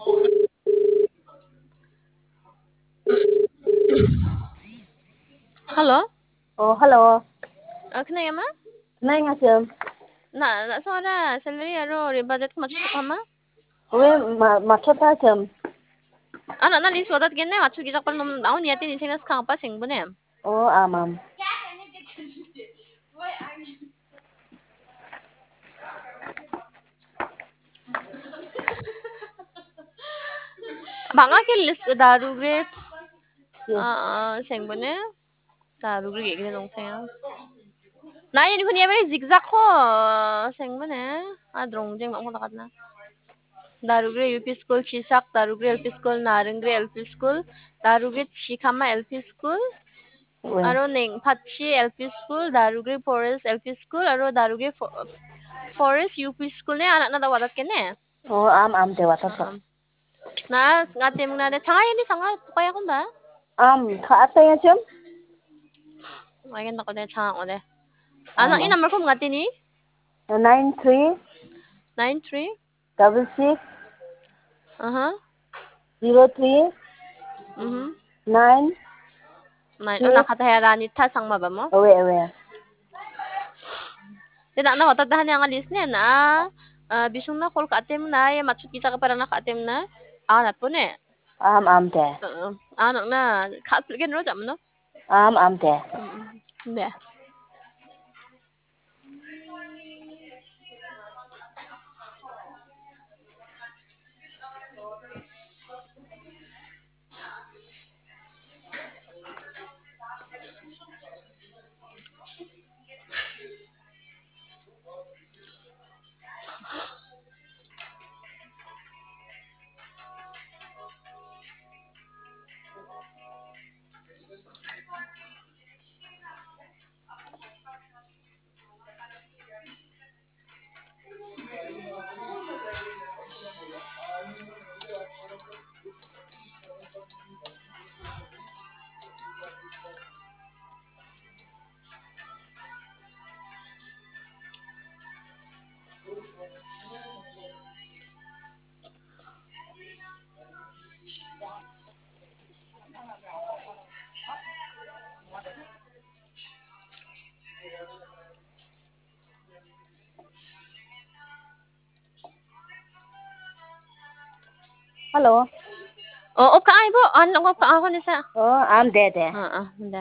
Halo? Oh, halo. Kenapa? Nai Sim. Na soalnya salary budget 맞추실 거마? 왜 맞췄다 좀. 나 리스 얻었겠네. 맞추기 작발 놈 나온 이야기 인생에서 강아빠 생분해. 암. 망하게 리스 다루게 예. 생분해. 다루게 얘기해 동생아. 나이 그냥 왜 zigzag 생분해. 드롱쟁 막 나갔나. Darugre UP School Chisak, Darugre LP School Narangre LP School, Darugre Chikama LP School, 왜? aro Nengpachi LP School, Darugre Forest LP School, aro Darugre Forest UP School ne anak na daw wadat kene. 암 대왔었어. Na ngate muna de tangay ni sanga kaya kun ba? 가았어요 좀? Ay ganda ko de tanga ko de. Anak ina number ko ngate ni 93 93 66 uh-huh 03 9 9 nakatahera ni ta sang ba mo? 왜? Tidak na watadahan yang alis niya na bisung na call ka atem na ya matsut kita ka para na ka atem na anak po ne 암 대. anak na kapil gen ro jam no 암 대. ne 할로. op ka ay po an lang op ka ako ni sa 암 대. hindi